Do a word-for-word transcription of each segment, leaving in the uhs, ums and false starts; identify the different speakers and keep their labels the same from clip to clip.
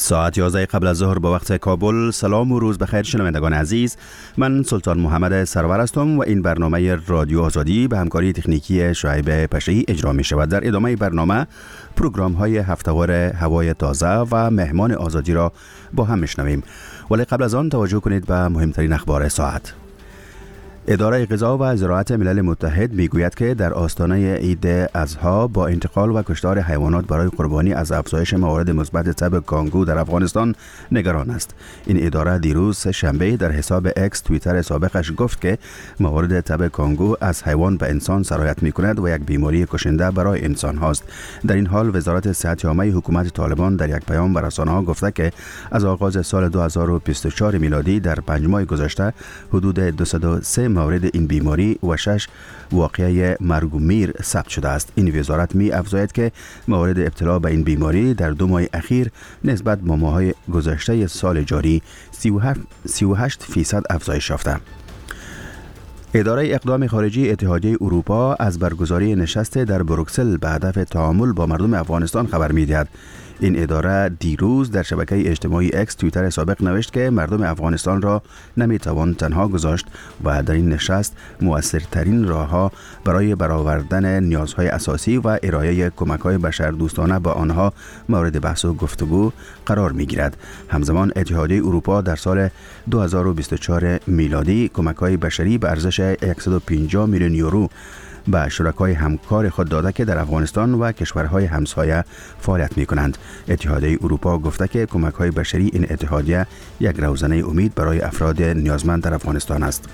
Speaker 1: ساعت یازده قبل از ظهر با وقت کابل. سلام و روز بخیر شنوندگان عزیز، من سلطان محمد سرور هستم و این برنامه رادیو آزادی به همکاری تکنیکی شعیب پشه‌ای اجرا می شود. در ادامه برنامه پروگرام های هفته‌وار هوای تازه و مهمان آزادی را با هم میشنویم، ولی قبل از آن توجه کنید به مهمترین اخبار ساعت. اداره غذا و زراعت ملل متحد میگوید که در آستانه عید اضحی با انتقال و کشتار حیوانات برای قربانی از افزایش موارد مثبت تب کانگو در افغانستان نگران است. این اداره دیروز شنبه در حساب اکس توییتر سابقش گفت که موارد تب کانگو از حیوان به انسان سرایت میکند و یک بیماری کشنده برای انسان هاست. در این حال وزارت صحت عامه حکومت طالبان در یک پیام به رسانه‌ها گفته که از آغاز سال دو هزار و بیست و چهار میلادی در پنج ماه گذشته حدود دویست و سه مورد این بیماری و شش واقعه مرگ و میر ثبت شده است. این وزارت می افزاید که موارد ابتلا به این بیماری در دو ماه اخیر نسبت به ماه‌های گذشته سال جاری سی و هشت فیصد افزایش یافته. اداره اقدام خارجی اتحادیه اروپا از برگزاری نشست در بروکسل به هدف تعامل با مردم افغانستان خبر می‌دهد. این اداره دیروز در شبکه اجتماعی اکس توییتر سابق نوشت که مردم افغانستان را نمیتوان تنها گذاشت و در این نشست مؤثرترین راه‌ها برای برآوردن نیازهای اساسی و ارائه کمک‌های بشردوستانه به آنها مورد بحث و گفتگو قرار می‌گیرد. همزمان اتحادیه اروپا در سال دو هزار و بیست و چهار میلادی کمک‌های بشری به ارزش صد و پنجاه میلیون یورو به شرکای همکار خود داده که در افغانستان و کشورهای همسایه فعالیت می کنند. اتحادیه اروپا گفته که کمک‌های بشری این اتحادیه یک روزنه امید برای افراد نیازمند در افغانستان است.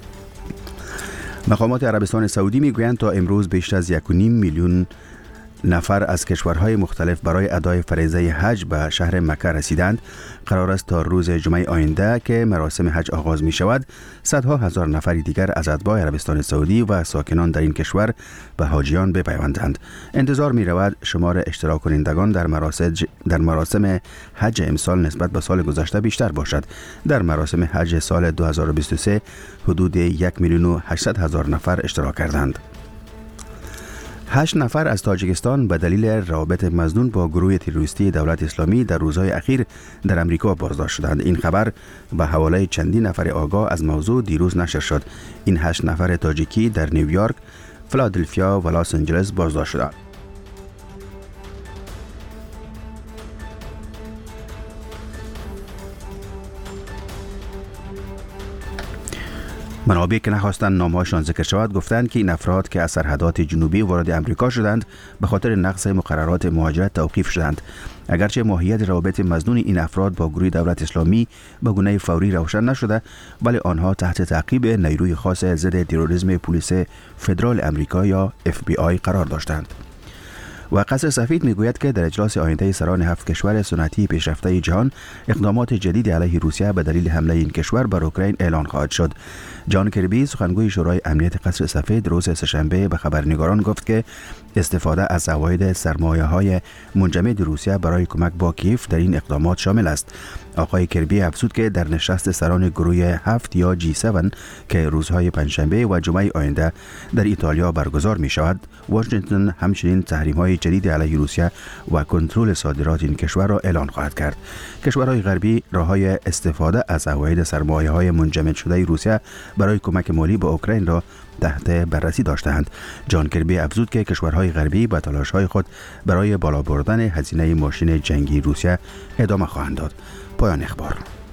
Speaker 1: مقامات عربستان سعودی می گویند تا امروز بیش از یک و نیم میلیون نفر از کشورهای مختلف برای ادای فریضه حج به شهر مکه رسیدند. قرار است تا روز جمعه آینده که مراسم حج آغاز می شود صدها هزار نفر دیگر از اتباع عربستان سعودی و ساکنان در این کشور به حاجیان بپیوندند. انتظار می رود شمار اشتراک کنندگان در مراسم در مراسم حج امسال نسبت به سال گذشته بیشتر باشد. در مراسم حج سال دو هزار و بیست و سه حدود یک میلیون و هشتصد هزار نفر اشتراک کردند. هشت نفر از تاجیکستان به دلیل روابط مظنون با گروه تروریستی دولت اسلامی در روزهای اخیر در امریکا بازداشت شدند. این خبر به حواله چندین نفر آگاه از موضوع دیروز نشر شد. این هشت نفر تاجیکی در نیویورک، فیلادلفیا و لس آنجلس بازداشت شدند. منابع که نخواستند نامه‌هاشان ذکر شود گفتند که این افراد که از سرحدات جنوبی وارد امریکا شدند به خاطر نقض مقررات مهاجرت توقیف شدند. اگرچه ماهیت روابط مظنون این افراد با گروه دولت اسلامی به گونه فوری روشن نشده، ولی آنها تحت تعقیب نیروی خاص ضد تروریسم پلیس فدرال امریکا یا اف بی آی قرار داشتند. و قصر سفید میگوید که در اجلاس آینده سران هفت کشور صنعتی پیشرفته جهان اقدامات جدید علیه روسیه به دلیل حمله این کشور بر اوکراین اعلان خواهد شد. جان کربی سخنگوی شورای امنیت قصر سفید روز سه‌شنبه به خبرنگاران گفت که استفاده از عواید سرمایه‌های منجمد روسیه برای کمک با کیف در این اقدامات شامل است. آقای کربی افزود که در نشست سران گروه هفت یا جی هفت که روزهای پنجشنبه و جمعه آینده در ایتالیا برگزار می شود، واشنگتن همچنین تحریم‌های جدید علیه روسیه و کنترل صادرات این کشور را اعلان خواهد کرد. کشورهای غربی راه‌های استفاده از عواید سرمایه‌های منجمد شده روسیه برای کمک مالی به اوکراین را تحت بررسی داشتند. جان کربی افزود که کشورهای غربی به تلاش‌های خود برای بالا بردن هزینه ماشین جنگی روسیه ادامه خواهند داد. پایان اخبار.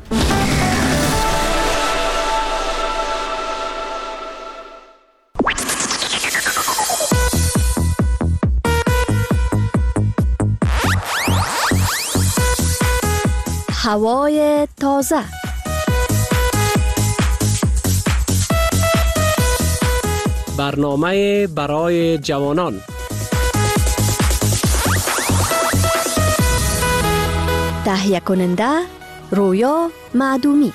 Speaker 2: هوای تازه.
Speaker 3: برنامه برای جوانان.
Speaker 2: تهیه کننده رویا معدومی.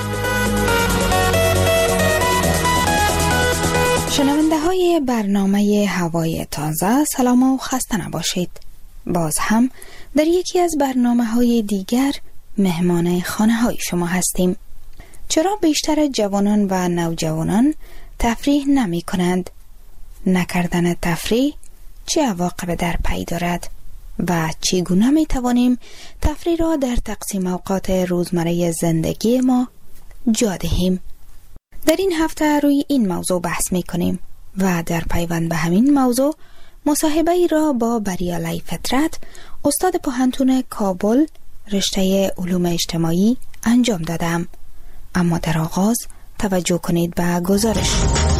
Speaker 4: شنونده های برنامه هوای تازه، سلام و خسته نباشید. باز هم در یکی از برنامه های دیگر مهمان خانه های شما هستیم. چرا بیشتر جوانان و نوجوانان تفریح نمی کنند؟ نکردن تفریح چه عواقب در پی دارد؟ و چگونه می توانیم تفریح را در تقسیم اوقات روزمره زندگی ما جا دهیم. در این هفته روی این موضوع بحث می کنیم و در پیوند به همین موضوع مصاحبه ای را با بریالی فطرت، استاد پوهنتون کابل رشته علوم اجتماعی انجام دادم. اما در آغاز توجه کنید به گزارش.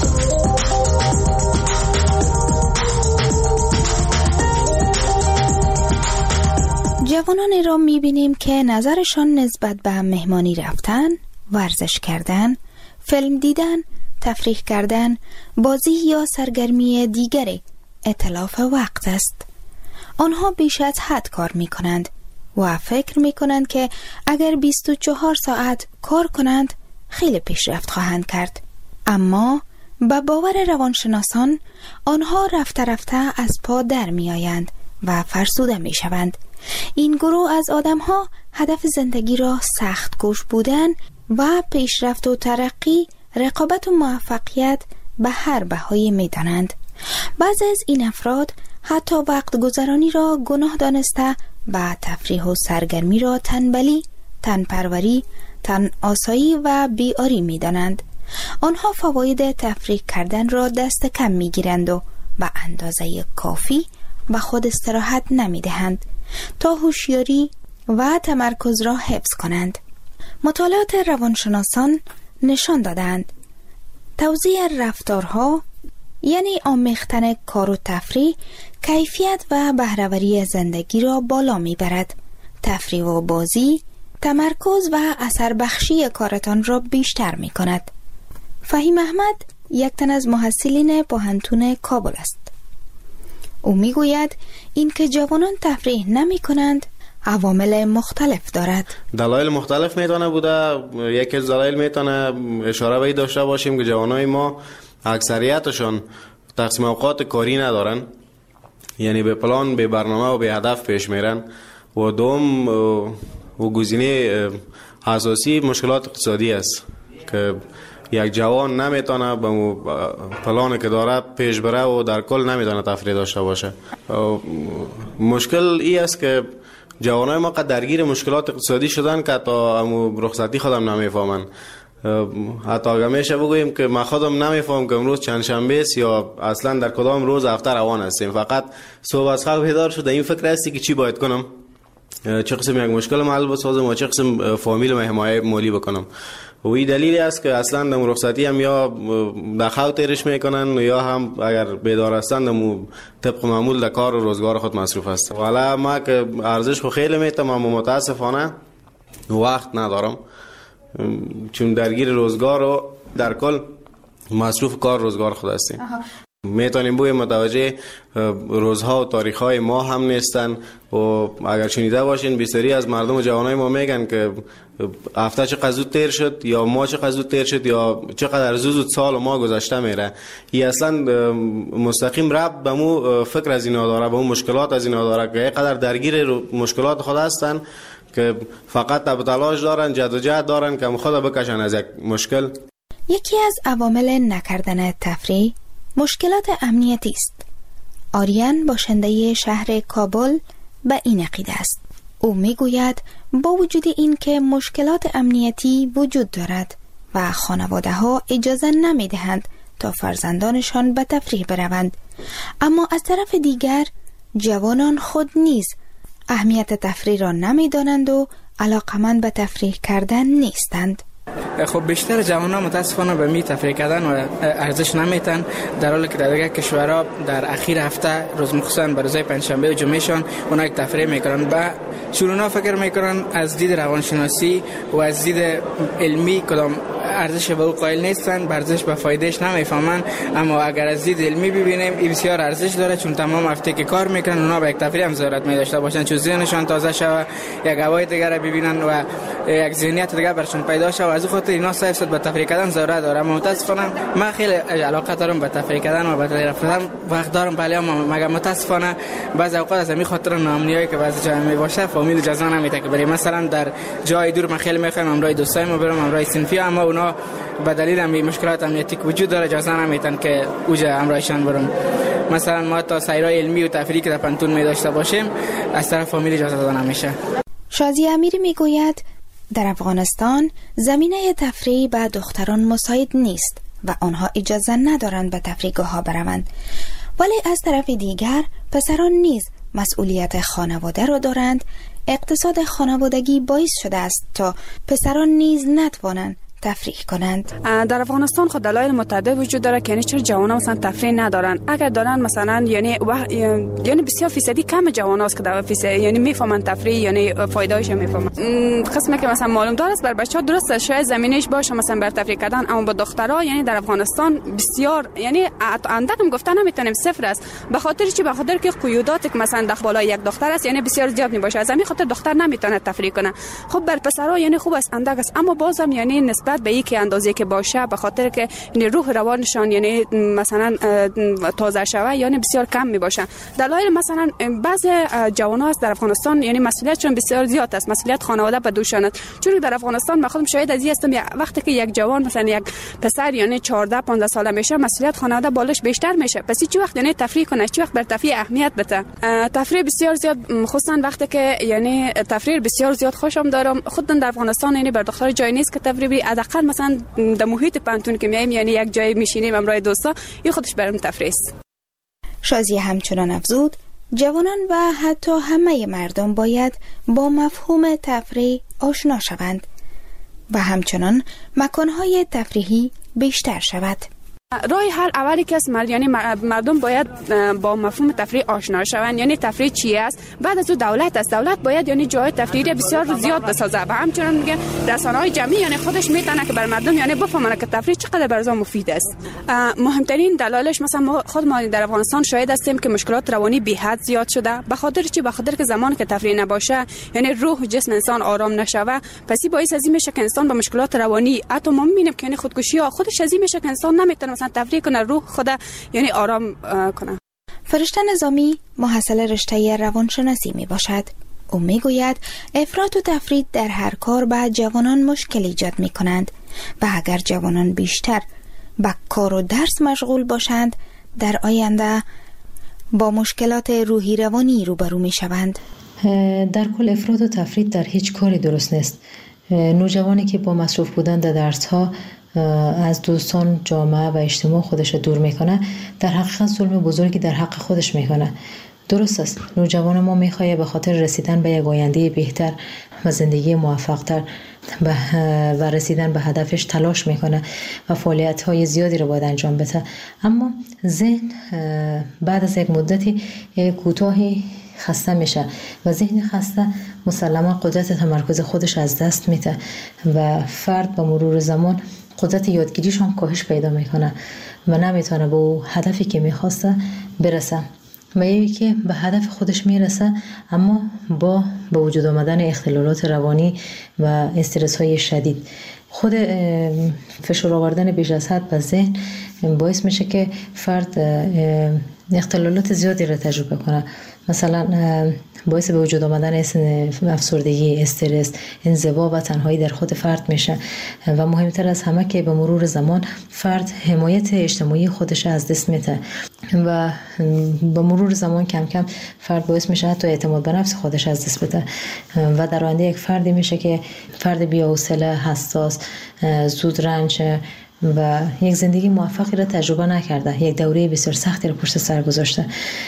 Speaker 4: جوانانی را می‌بینیم که نظرشان نسبت به مهمانی رفتن، ورزش کردن، فیلم دیدن، تفریح کردن، بازی یا سرگرمی دیگری اتلاف وقت است. آنها بیش از حد کار می‌کنند و فکر می‌کنند که اگر بیست و چهار ساعت کار کنند خیلی پیشرفت خواهند کرد. اما به باور روانشناسان آنها رفته رفته از پا در می‌آیند و فرسوده می‌شوند. این گروه از آدم‌ها هدف زندگی را سخت کوش بودن و پیشرفت و ترقی، رقابت و موفقیت به هر بهایی می‌دانند. بعضی از این افراد حتی وقت گذرانی را گناه دانسته و تفریح و سرگرمی را تنبلی، تنپروری، تن آسایی و بیاری می‌دانند. آنها فواید تفریح کردن را دست کم می‌گیرند و به اندازه کافی به خود استراحت نمی‌دهند تا هوشیاری و تمرکز را حفظ کنند. مطالعات روانشناسان نشان دادند توزیع رفتارها، یعنی آمیختن کار و تفریح، کیفیت و بهره‌وری زندگی را بالا میبرد. تفریح و بازی تمرکز و اثر بخشی کارتان را بیشتر می کند. فهیم احمد یک تن از محصلین پوهنتون کابل است. او می گوید این که جوانان تفریح نمی کنند عوامل مختلف دارد.
Speaker 5: دلایل مختلف میتونه بوده. یکی از دلایل میتونه اشاره به داشته باشیم که جوانای ما اکثریتشون تقسیم اوقات کاری ندارن، یعنی به پلان، به برنامه و به هدف پیش میرن. و دوم و گزینه اساسی مشکلات اقتصادی است که یک جوان نمیتونه به پلانی که داره پیش بره و در کل نمیتونه تفریح داشته باشه. مشکل ای است که جوانای ما قد درگیر مشکلات اقتصادی شدن که تا رخصتی خودم نمیفهمن. حتی اگه میشه بگوییم که ما خودم نمیفهم که امروز چند شنبه است یا اصلا در کدام روز هفته روان هستیم. فقط صبح از خواب بیدار شده این فکر هستی که چی باید کنم، چه قسم یک مشکل محل بسازم و چه قسم فامیل و حمایت مالی بکنم. و این دلیلی است که اصلا در رخصتی هم یا در خواب تیرش میکنن یا هم اگر بیدار هستن در طبق معمول در کار و روزگار خود مصروف هست. والا ما که ارزش خو خیلی میتم اما متاسفانه وقت ندارم، چون درگیر روزگار و در کل مصروف کار روزگار خود هستیم. میتونیم بوی متوجه روزها و تاریخهای ما هم نیستن. و اگر شنیده باشین بسیاری از مردم و جوانای ما میگن که هفته چقدر زود تیر شد یا ما چقدر زود تیر شد یا چقدر زود سال و ما گذشته میره. این اصلا مستقیم ربط به مو فکر از اینا داره، به مو مشکلات از اینا داره که اینقدر درگیر مشکلات خود هستن که فقط تب تلاش دارن، جد و جهد دارن که خود بکشن از یک مشکل.
Speaker 4: یکی از عوامل نکردن تفریح مشکلات امنیتی است. آریان باشنده شهر کابل به این عقیده است. او میگوید با وجود این که مشکلات امنیتی وجود دارد و خانواده ها اجازه نمی دهند تا فرزندانشان به تفریح بروند، اما از طرف دیگر جوانان خود نیز اهمیت تفریح را نمی دانند و علاقمند به تفریح کردن نیستند.
Speaker 6: خب بیشتر جوانان متاسفانه به می تفریح کردن و ارزش نمیتن، در حالی که در دیگر کشورها در اخیر هفته روز مخصوصا به روزهای پنجشنبه و جمعهشان اونا یک تفریح میکنن. با شروعا فکر میکنن از دید روانشناسی و از دید علمی کدام ارزش به او قائل نیستن، ارزش به فایدهش نمیفهمن. اما اگر از دید علمی ببینیم این بسیار ارزش داره، چون تمام هفته که کار میکنن اونا به یک تفریح هم ضرورت می داشته باشن، چون ذهنشان تازه شوه، یک هوای دیگر را ببینن و یک ذهنیت دیگر برشون پیدا شه و از خاطر اینا صرف صد به تفریح کردن ضرورت داره. اما متاسفانه من خیلی علاقه دارم به تفریح کردن و به تفریح رفتن وقت دارم، ولی اما مگر متاسفانه بعضی اوقات از همین خاطر ناامنیایی که بعضی جا می باشه فامیل اجازه نمیده که بریم. مثلا در جای دور من خیلی میخوام امرای دوستایم برم، امرای صنفی، اما اونا به دلیل همین مشکلات امنیتی که وجود داره اجازه نمیدن که اوجا امرایشان برم. مثلا ما تا سیرای علمی و تفریحی که در پانتون می داشته باشیم از طرف فامیل اجازه داده نمیشه.
Speaker 4: شازی امیری میگوید در افغانستان زمینه تفریح به دختران مساعد نیست و آنها اجازه ندارند به تفریحگاه ها بروند، ولی از طرف دیگر پسران نیز مسئولیت خانواده را دارند. اقتصاد خانوادگی باعث شده است تا پسران نیز نتوانند تفریح کنند.
Speaker 7: در افغانستان خود دلایل متعدد وجود داره که یعنی چرا جوانان مثلا تفریح ندارن. اگر دارن مثلا یعنی و... یعنی بسیار فیصدی کم جوان هست که در فیصد یعنی میفهمن تفریح یعنی فایده‌اش میفهمن. قسمی که مثلا معلوم داره است بر بچه‌ها درسته شاید زمینش باشه مثلا بر تفریح کردن، اما با دخترها یعنی در افغانستان بسیار یعنی اندکم گفتن نمیتونیم صفر است، به خاطر چی؟ به خاطر که قیودات که مثلا داخل بالای یک دختر است یعنی بسیار زیاد میباشه، از همین خاطر دختر نمیتونه تفریح کنه. خب بر پسرها یعنی خوب است اندک است، اما بازم یعنی نسبت به اینکه اندازه که باشه به خاطر که یعنی روح روانشان یعنی مثلا تازه شوه یعنی بسیار کم می باشه. دلایل مثلا بعضی جوان‌ها در افغانستان یعنی مسئولیتشون بسیار زیاد است، مسئولیت خانواده به دوشان است. چون در افغانستان من خودم شاهد از این هستم وقتی که یک جوان مثلا یک پسر یعنی چهارده پانزده ساله میشه مسئولیت خانواده بالاش بیشتر میشه، پس چی وقت یعنی تفریح کنه، چی وقت بر تفریح اهمیت بده. تفریح بسیار زیاد خصوصا وقتی که یعنی تفریح بسیار زیاد خوشم دارم. خود در افغانستان یعنی بر دختر جای نیست که تفریح بری، حداقل مثلا در محیط پانتون که میایم یعنی یک جای میشینیم همراه دوستا، این خودش برام تفریح است.
Speaker 4: شازی همچنان افزود جوانان و حتی همه مردم باید با مفهوم تفریح آشنا شوند و همچنان مکانهای تفریحی بیشتر شود.
Speaker 7: راه حل اولی که است یعنی مردم باید با مفهوم تفریح آشنا شوند، یعنی تفریح چی است. بعد از اون دولت است، دولت باید یعنی جای تفریحی بسیار زیاد بسازه و همچنین میگه رسانه‌های جمعی یعنی خودش میتونه که بر مردم یعنی بفهمونه که تفریح چقدر برای مفید است. مهمترین دلایلش مثلا ما خود ما در افغانستان شاهد هستیم که مشکلات روانی بی حد زیاد شده. به خاطر چی؟ به خاطر که زمانی که تفریح نباشه یعنی روح و جسم انسان آرام نشوه، پس باعث از این میشه که انسان با مشکلات روانی حتی ما میبینیم که یعنی خودکشی ها خودش از این میشه که انسان نمیتونه مثلا تفریح کنه، روح خود یعنی آرام کنه.
Speaker 4: فرشته نظامی محصل رشته روانشناسی می باشد. او می گوید افراط و تفرید در هر کار به جوانان مشکل ایجاد می کنند و اگر جوانان بیشتر به کار و درس مشغول باشند در آینده با مشکلات روحی روانی روبرو می شوند.
Speaker 8: در کل افراط و تفرید در هیچ کاری درست نیست. نوجوانی که با مصروف بودن در درس ها از دوستان، جامعه و اجتماع خودش دور میکنه در حقیقت ظلم بزرگی در حق خودش میکنه. درست است نوجوان ما میخواد به خاطر رسیدن به یک آینده بهتر و زندگی موفق‌تر و رسیدن به هدفش تلاش میکنه و فعالیت‌های زیادی رو باید انجام بده، اما ذهن بعد از یک مدتی کوتاهی خسته میشه و ذهن خسته مسلما قدرت تمرکز خودش از دست میده و فرد با مرور زمان قدرت یادگیریش هم کاهش پیدا میکنه و نمیتونه به اون هدفی که میخواسته برسه و یکی که به هدف خودش میرسه اما با به وجود آمدن اختلالات روانی و استرس های شدید. خود فشار آوردن بیش از حد به ذهن باعث میشه که فرد اختلالات زیادی را تجربه کنه، مثلا باعث به وجود آمدن افسردگی، استرس، انزوا و تنهایی در خود فرد میشه و مهمتر از همه که به مرور زمان فرد حمایت اجتماعی خودش از دست میده و به مرور زمان کم کم فرد باعث میشه حتی اعتماد به نفس خودش از دست بده و در آینده یک فردی میشه که فرد بی‌حوصله، حساس، زود رنج و یک زندگی موفقی را تجربه نکرده، یک دوره بسیار سختی را پشت سر گذاشته،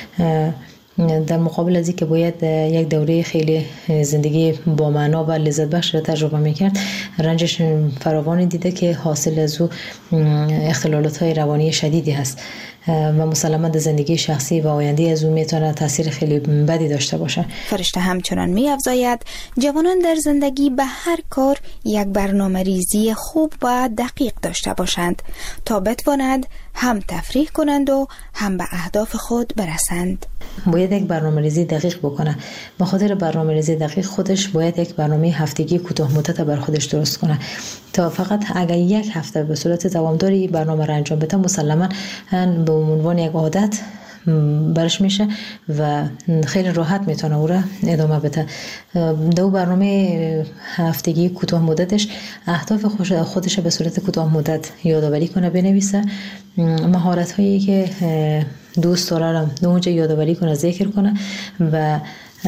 Speaker 8: در مقابل از اینکه باید یک دوره خیلی زندگی با معنا و لذت بخش را تجربه میکرد، رنجش فراوانی دیده که حاصل از او اختلالات های روانی شدیدی هست و مسلماً در زندگی شخصی و آینده از او میتونه تاثیر خیلی بدی داشته باشه.
Speaker 4: فرشته همچنان می‌افزاید جوانان در زندگی به هر کار یک برنامه ریزی خوب و دقیق داشته باشند تا بتوانند هم تفریح کنند و هم به اهداف خود برسند.
Speaker 8: باید یک برنامه ریزی دقیق بکنه. به خاطر برنامه ریزی دقیق خودش باید یک برنامه هفتگی کوتاه مدت بر خودش درست کنه تا فقط اگر یک هفته به صورت دوامداری برنامه را انجام بده مسلماً به عنوان یک عادت برش میشه و خیلی راحت میتونه او را ادامه بده. دو برنامه هفتگی کوتاه مدتش اهداف خودش به صورت کوتاه مدت یادآوری کنه، بنویسه مهارت هایی که دوست داره اونجا یادآوری کنه، ذکر کنه و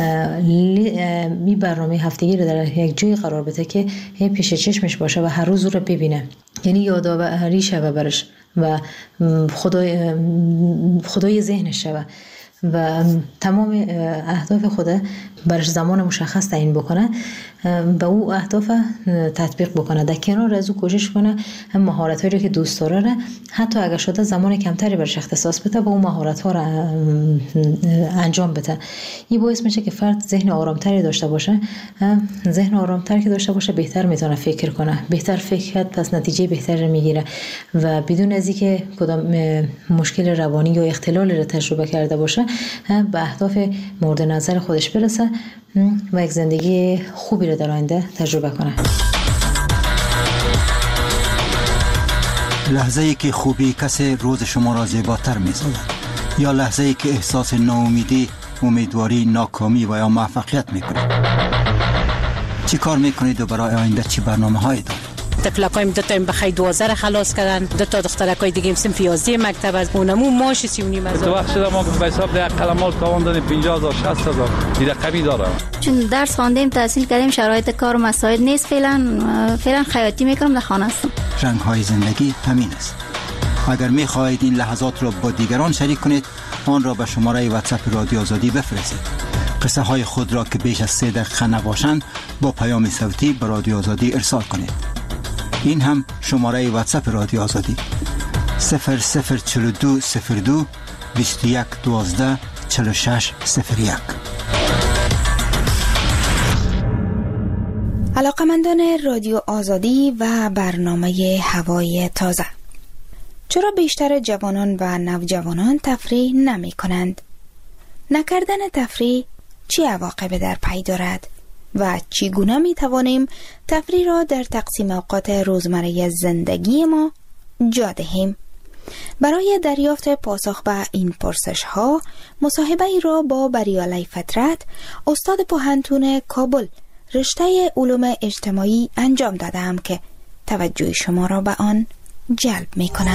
Speaker 8: می برنامه هفتگی رو در یک جای قرار بده که پیش چشمش باشه و هر روز رو ببینه، یعنی یادآوری شوه برش و خدای خدای ذهنش شوه و تمام اهداف خود برش زمان مشخص تعیین بکنه و او اهداف تطبیق بکنه. در کنار از او کوشش کنه هم مهارت‌هایی رو که دوست داره، حتی اگر شده زمان کمتری برش اختصاص بده با اون مهارت‌ها رو انجام بده. این باعث میشه که فرد ذهن آرامتری داشته باشه. ذهن آرامتری که داشته باشه بهتر میتونه فکر کنه، بهتر فکر کرد پس نتیجه بهتری میگیره و بدون از اینکه کدام مشکل روانی یا اختلالی رو تجربه کرده باشه به اهداف مورد نظر خودش برسه و یک زندگی خوبی رو در آینده تجربه کنه.
Speaker 9: لحظه ای که خوبی کسی روز شما را زیباتر می‌سازد یا لحظه ای که احساس ناامیدی، امیدواری، ناکامی و یا موفقیت می‌کنید. چی کار می‌کنید و برای آینده چی برنامه‌هایی دارید؟
Speaker 10: طفلکایم دو تا بخای دوازده خلاص کردن، دو تا دخترکای دیگه هم صنف یازده مکتب از اونمو ماش سی و نیم هزار.
Speaker 11: تو وقت شده ما به حساب ده قلمال تاوان دادیم پنجاه هزار شصت هزار دیگه کمی داره.
Speaker 12: چون درس خواندیم تحصیل کردیم شرایط کار و مساعد نیست، فعلا فعلا خیاطی میکنم، در خانه هستم.
Speaker 9: رنگ‌های زندگی همین است. اگر می‌خواهید این لحظات را با دیگران شریک کنید آن را به شماره واتساپ رادیو آزادی بفرستید. قصه های خود را که بیش از سه دقیقه نباشند با پیام صوتی به رادیو آزادی ارسال کنید. این هم شماره واتساپ رادیو آزادی صفر صفر چهل و دو صفر دو بیست و یک دوازده چهل و شش صفر یک.
Speaker 4: علاقمندان رادیو آزادی و برنامه هوای تازه، چرا بیشتر جوانان و نوجوانان تفریح نمی کنند؟ نکردن تفریح چه عواقبی در پی دارد؟ و چگونه می توانیم تفریح را در تقسیم اوقات روزمره زندگی ما جا دهیم؟ برای دریافت پاسخ به این پرسش ها مصاحبه ای را با بریالی فطرت، استاد پوهنتون کابل رشته علوم اجتماعی انجام دادم که توجه شما را به آن جلب می کنم.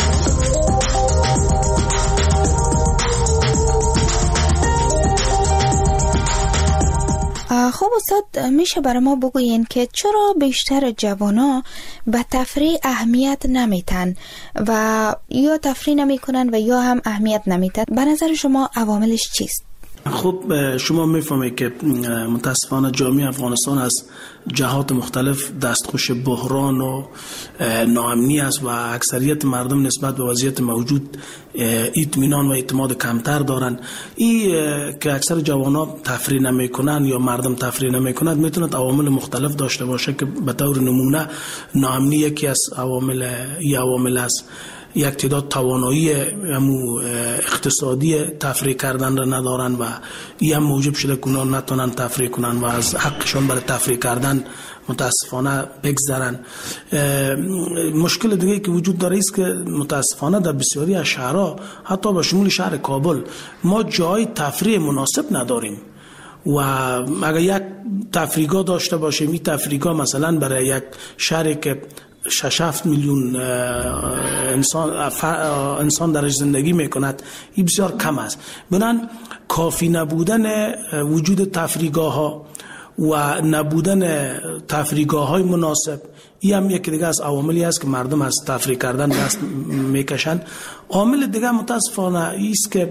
Speaker 4: خب استاد، میشه برای ما بگوین که چرا بیشتر جوانا به تفریح اهمیت نمیتن و یا تفریح نمیکنن و یا هم اهمیت نمیتن؟ به نظر شما عواملش چیست؟
Speaker 13: خب شما میفهمید که متاسفانه جامعه افغانستان از جهات مختلف دستخوش بحران و ناامنی است و اکثریت مردم نسبت به وضعیت موجود اطمینان و اعتماد کمتر دارن. این که اکثر جوانان تفریح نمیکنن یا مردم تفریح نمیکنند میتونه عوامل مختلف داشته باشه که به طور نمونه ناامنی یکی از عوامل ای عوامل است. یک تعداد توانایی همو اقتصادی تفریح کردن را ندارن و این هم موجب شده که اونا نتونن تفریح کنن و از حقشون برای تفریح کردن متاسفانه بگذرن. مشکل دیگه که وجود داره است که متاسفانه در بسیاری از شهرها حتی به شمول شهر کابل ما جای تفریح مناسب نداریم و اگر یک تفریحگاه داشته باشیم این تفریحگاه مثلا برای یک شهری که شش هفت میلیون انسان انسان درش زندگی میکند این بسیار کم است. بنابراین کافی نبودن وجود تفریحگاه ها و نبودن تفریحگاه های مناسب این هم یک دیگه از عواملی است که مردم از تفریح کردن دست میکشند. عامل دیگه متاسفانه است که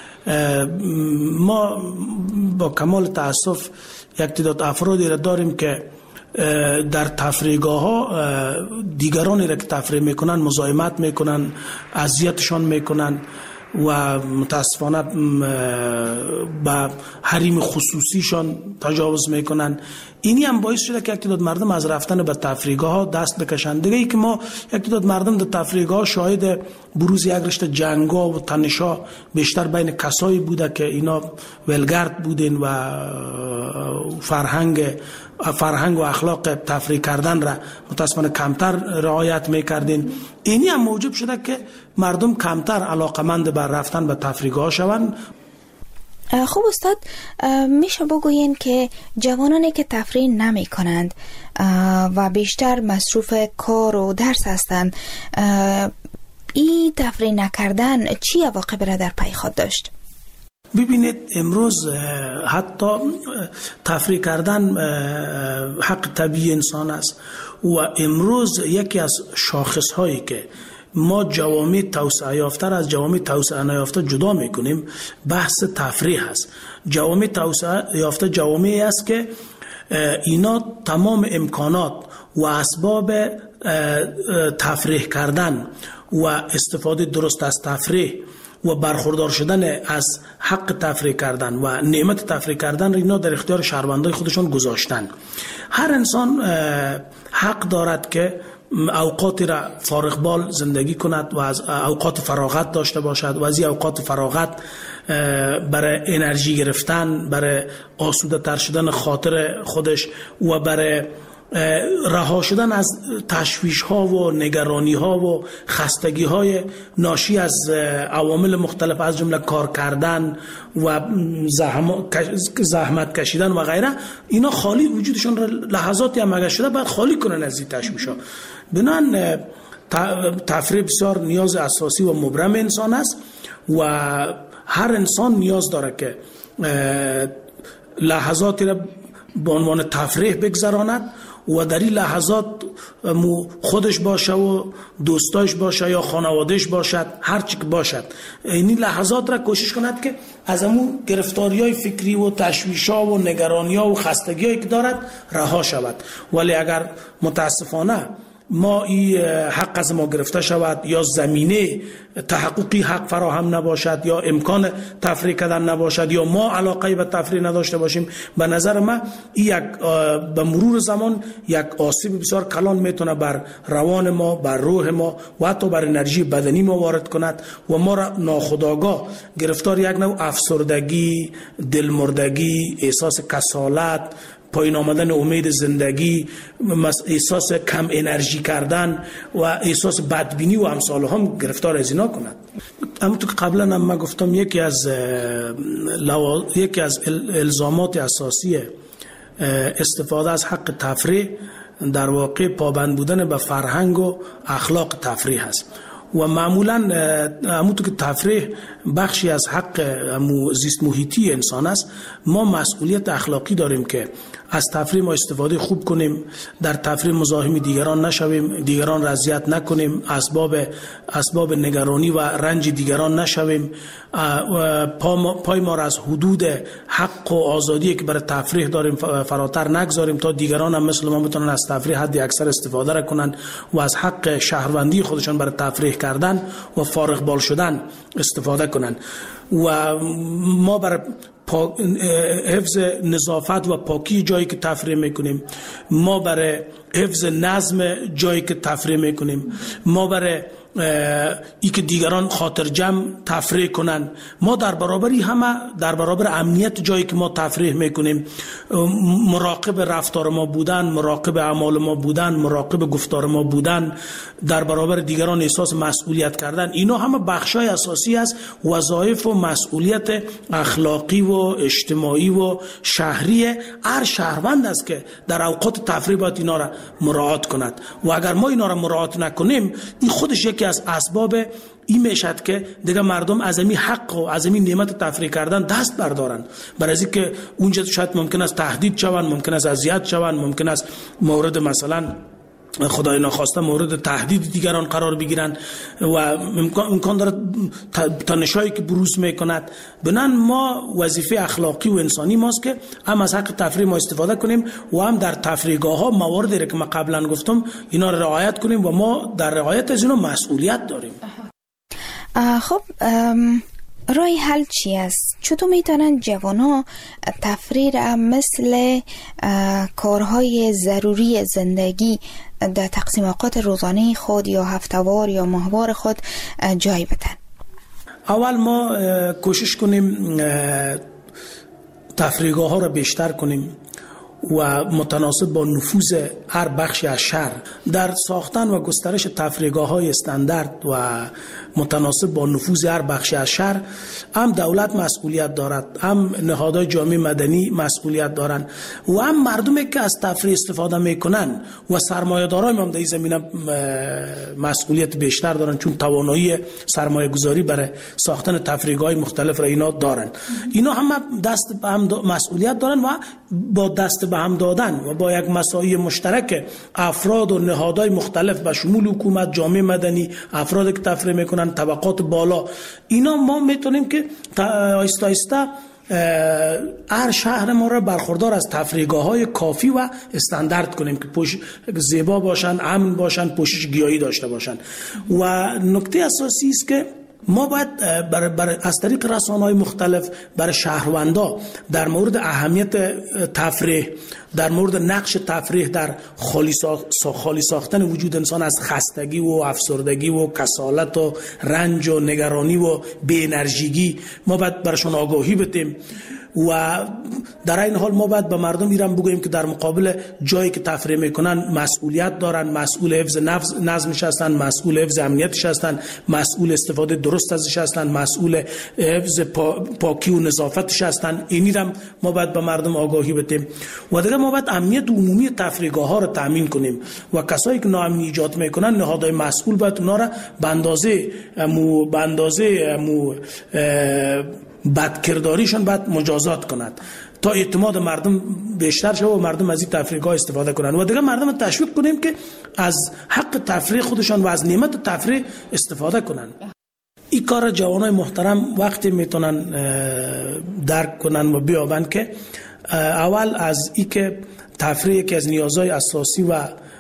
Speaker 13: ما با کمال تاسف یک تعداد افرادی را داریم که در تفریحگاه ها دیگرانی را که تفریح میکنن مزاحمت میکنن، اذیتشان میکنن و متاسفانه با حریم خصوصیشان تجاوز میکنن. اینی هم باعث شده که یک تعداد مردم از رفتن به تفریحگاه ها دست بکشند. دیگه ای که ما یک تعداد مردم در تفریحگاه شاهد بروز یک رشته جنگا و تنشا بیشتر بین کسایی بوده که اینا ولگرد بودین و فرهنگ فرهنگ و اخلاق تفریح کردن را متاسفانه کمتر رعایت میکردین. اینی هم موجب شده که مردم کمتر علاقمند بر رفتن به تفریحگاه شوند.
Speaker 4: خوب استاد، میشه بگوین که جوانانی که تفریح نمی کنند و بیشتر مصروف کار و درس هستند این تفریح نکردن چی عواقب را در پی خود داشت؟
Speaker 13: ببینید امروز حتی تفریح کردن حق طبیعی انسان است و امروز یکی از شاخص هایی که ما جوامع توسعه یافته از جوامع توسعه نیافته جدا میکنیم بحث تفریح است. جوامع توسعه یافته جوامعی است که اینا تمام امکانات و اسباب تفریح کردن و استفاده درست از تفریح و برخوردار شدن از حق تفریح کردن و نعمت تفریح کردن را اینا در اختیار شهروندای خودشون گذاشتن. هر انسان حق دارد که اوقاتی را فارغ بال زندگی کند و از اوقات فراغت داشته باشد و از این اوقات فراغت برای انرژی گرفتن، برای آسوده تر شدن خاطر خودش و برای رها شدن از تشویش ها و نگرانی ها و خستگی های ناشی از عوامل مختلف از جمله کار کردن و زحمت کشیدن و غیره، اینا خالی وجودشون را لحظاتی هم اگر شده باید خالی کنن از این تشویش ها. بنان تفریح بسیار نیاز اساسی و مبرم انسان است و هر انسان نیاز داره که لحظاتی را به عنوان تفریح بگذراند و در این لحظات خودش باشه و دوستاش باشه یا خانوادهش باشد، هر چی که باشد، این لحظات را کوشش کند که از امون گرفتاری‌های فکری و تشویش‌ها و نگرانی‌ها و خستگی‌هایی که دارد رها شود. ولی اگر متاسفانه ما این حق از ما گرفته شود یا زمینه تحققی حق فراهم نباشد یا امکان تفریح کردن نباشد یا ما علاقه به تفریح نداشته باشیم، به نظر من این یک به مرور زمان یک آسیب بسیار کلان میتونه بر روان ما، بر روح ما و حتی بر انرژی بدنی ما وارد کند و ما را ناخودآگاه گرفتار یک نوع افسردگی، دلمردگی، احساس کسالت، پایین آمدن امید زندگی، احساس کم انرژی کردن و احساس بدبینی و امثال هم گرفتار از اینا کند. اما تو که قبلا هم من گفتم یکی از لوا... یکی از الزامات اساسی استفاده از حق تفریح در واقع پابند بودن به فرهنگ و اخلاق تفریح است و معمولا همونطور که تفریح بخشی از حق زیست محیطی انسان است، ما مسئولیت اخلاقی داریم که از تفریح ما استفاده خوب کنیم، در تفریح مزاحم دیگران نشویم، دیگران را اذیت نکنیم، اسباب اسباب نگرانی و رنج دیگران نشویم، پای ما را از حدود حق و آزادی که برای تفریح داریم فراتر نگذاریم تا دیگران هم مثل ما بتونن از تفریح حد اکثر استفاده را کنن و از حق شهروندی خودشان برای تفریح کردن و فارغ بال شدن استفاده کنن و ما برای حفظ نظافت و پاکی جایی که تفریح میکنیم، ما برای حفظ نظم جایی که تفریح میکنیم، ما برای ای که دیگران خاطر جمع تفریح کنن، ما در برابری همه در برابر امنیت جایی که ما تفریح میکنیم مراقب رفتار ما بودن، مراقب اعمال ما بودن، مراقب گفتار ما بودن، در برابر دیگران احساس مسئولیت کردن، اینا همه بخشای اساسی است وظایف و مسئولیت اخلاقی و اجتماعی و شهری هر شهروند است که در اوقات تفریح باید اینا را مراعات کند و اگر ما اینا را مراعات نکنیم این خودش یکی از اسباب این میشد که دیگه مردم از این حق و از این نعمت تفریح کردن دست بردارن، برای از اینکه اونجا شاید ممکن است تهدید شوند، ممکن است اذیت شوند، ممکن است مورد مثلا خدای ناخواسته مورد تهدید دیگران قرار بگیرن و امکان داره تنشایی که بروز میکند. بنان ما وظیفه اخلاقی و انسانی ماست که هم از حق تفریح ما استفاده کنیم و هم در تفریحگاه ها مواردی که من قبلا گفتم اینا رو رعایت کنیم و ما در رعایت از اینا مسئولیت داریم.
Speaker 4: خب راه حل چی است؟ چطور میتونن جوانا تفریح را مثل کارهای ضروری زندگی در تقسیم اوقات روزانه خود یا هفتهوار یا ماهوار خود جای بدن؟
Speaker 13: اول ما کوشش کنیم تفریحگاه ها را بیشتر کنیم و متناسب با نفوذ هر بخشی از شهر در ساختن و گسترش تفریحگاه‌های استاندارد و متناسب با نفوذ هر بخشی از شهر هم دولت مسئولیت دارد، هم نهادهای جامعه مدنی مسئولیت دارند و هم مردمی که از تفریح استفاده میکنن و سرمایه‌داران هم در این زمینه مسئولیت بیشتر دارن، چون توانایی سرمایه گذاری برای ساختن تفریحگاه‌های مختلف را اینا دارن. اینا هم دست به هم مسئولیت دارن و با دست به هم دادن و با یک مساعی مشترک افراد و نهادهای مختلف به شمول حکومت، جامعه مدنی، افرادی که تفریح میکنن، طبقات بالا، اینا ما میتونیم که آهسته آهسته هر شهر ما را برخوردار از تفریحگاه‌های کافی و استاندارد کنیم که پوش زیبا باشن، امن باشن، پوشش گیاهی داشته باشن. و نکته اساسی است که ما باید بر بر از طریق رسانه‌های مختلف برای شهروندا در مورد اهمیت تفریح، در مورد نقش تفریح در خالی, ساخ... خالی ساختن وجود انسان از خستگی و افسردگی و کسالت و رنج و نگرانی و بی انرژیگی، ما باید برشون آگاهی بدیم و در این حال ما باید به مردم ایران بگوییم که در مقابل جایی که تفریح میکنن مسئولیت دارن، مسئول حفظ نظمش هستن، مسئول حفظ امنیتش هستن، مسئول استفاده درست ازش هستن، مسئول حفظ پا، پاکی و نظافتش هستن. اینی هم ما باید به مردم آگاهی بدیم و دیگه ما باید امنیت عمومی تفریحگاه ها رو تامین کنیم و کسایی که ناامنی ایجاد میکنن، نهادهای مسئول باید اونا را به اندازه مو به اندازه مو بدکرداریشون باید مجازات کند تا اعتماد مردم بیشتر شه و مردم از این تفریحگاه استفاده کنن و دیگه مردم تشویق کنیم که از حق تفریح خودشان و از نعمت تفریح استفاده کنن. این کار جوانای محترم وقتی میتونن درک کنن و بیابن که اول از این که تفریح یکی از نیازهای اساسی و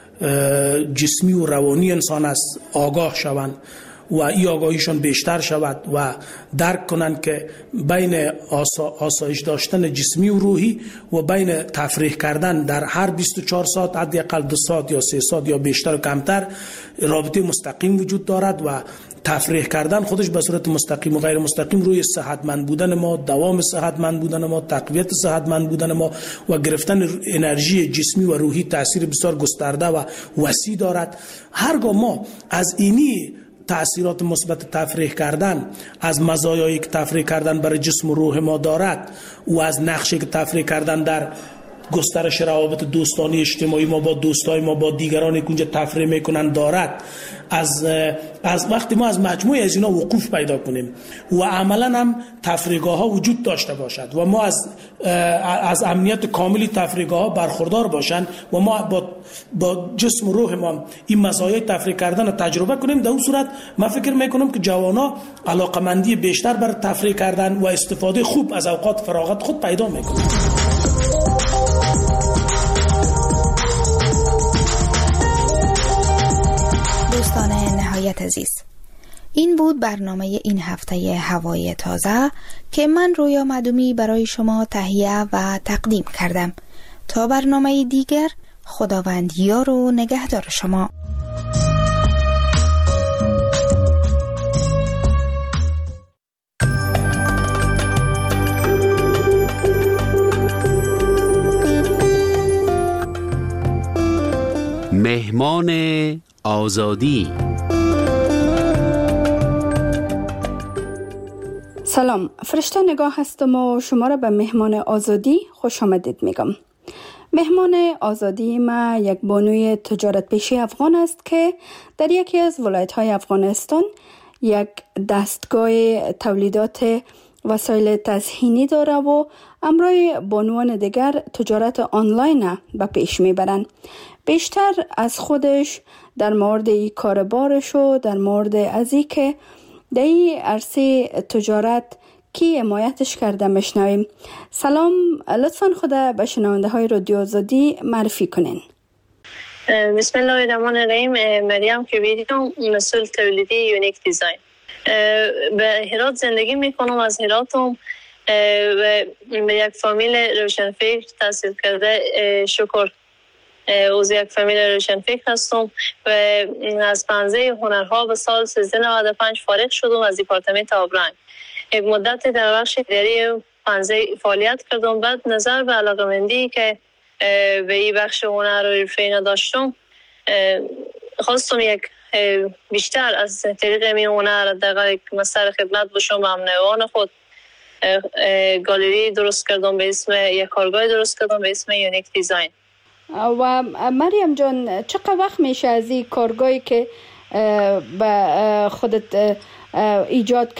Speaker 13: جسمی و روانی انسان است آگاه شوند و این آگاهیشون بیشتر شود و درک کنند که بین آسا، آسایش داشتن جسمی و روحی و بین تفریح کردن در هر بیست و چهار ساعت حداقل دو ساعت یا سه ساعت یا بیشتر و کمتر رابطه مستقیم وجود دارد و تفریح کردن خودش به صورت مستقیم و غیر مستقیم روی صحتمند بودن ما، دوام صحتمند بودن ما، تقویت صحتمند بودن ما و گرفتن انرژی جسمی و روحی تاثیر بسیار گسترده و وسیع دارد. هرگاه ما از اینی تأثیرات مثبت تفریح کردن، از مزایایی که تفریح کردن برای جسم و روح ما دارد و از نقشی که تفریح کردن در گسترش روابط دوستانی اجتماعی ما با دوستای ما با دیگرانی که اونجا تفریح میکنن دارد، از از وقتی ما از مجموعه از اینا وقوف پیدا کنیم و عملا هم تفریحگاه ها وجود داشته باشد و ما از از امنیت کاملی تفریحگاه ها برخوردار باشند و ما با با جسم و روح ما این مزایای تفریح کردن رو تجربه کنیم، در اون صورت من فکر میکنم که جوانا علاقمندی بیشتر برای تفریح کردن و استفاده خوب از اوقات فراغت خود پیدا میکنند.
Speaker 4: دوستان نهایت عزیز، این بود برنامه این هفته هوای تازه که من رویا معدومی برای شما تهیه و تقدیم کردم. تا برنامه دیگر، خداوند یار و نگهدار شما.
Speaker 14: مهمان آزادی.
Speaker 15: سلام، فرشته نگاه هستم و شما را به مهمان آزادی خوش آمدید میگم. مهمان آزادی ما یک بانوی تجارت پیشی افغان است که در یکی از ولایت‌های افغانستان یک دستگاه تولیدات وسایل تزئینی داره و همراه بانوان دیگر تجارت آنلاین به پیش میبرند. بیشتر از خودش در مورد این کاربارش و در مورد از این که در این عرصه تجارت کی حمایتش کرده میشنویم. سلام، لطفاً خدا به شنونده های رادیو آزادی معرفی کنین.
Speaker 16: بسم الله الرحمن الرحیم. مریم کبیری‌ام، مسئول تولیدی یونیک دیزاین. به هرات زندگی میکنم. از هراتم به یک فامیل روشنفکر تحصیل کرده شکر از یک فامیل روشنفکر هستم و از پنزه هنرها به سال سیزده نود و پنج فارغ شدم از دیپارتمنت آبرنگ. یک مدت در بخش اداری پنزه فعالیت کردم. بعد نظر به علاقمندی که به این بخش هنر و حرفه نداشتم، خواستم یک بیشتر از طریق می هنر دقیق مسئله خدمت باشم. هم نوان خود گالری درست کردم به اسم، یک کارگاه درست کردم به اسم یونیک دیزاین.
Speaker 15: و مریم جان چقدر وقت میشه از این کارگاهی که به خودت ایجاد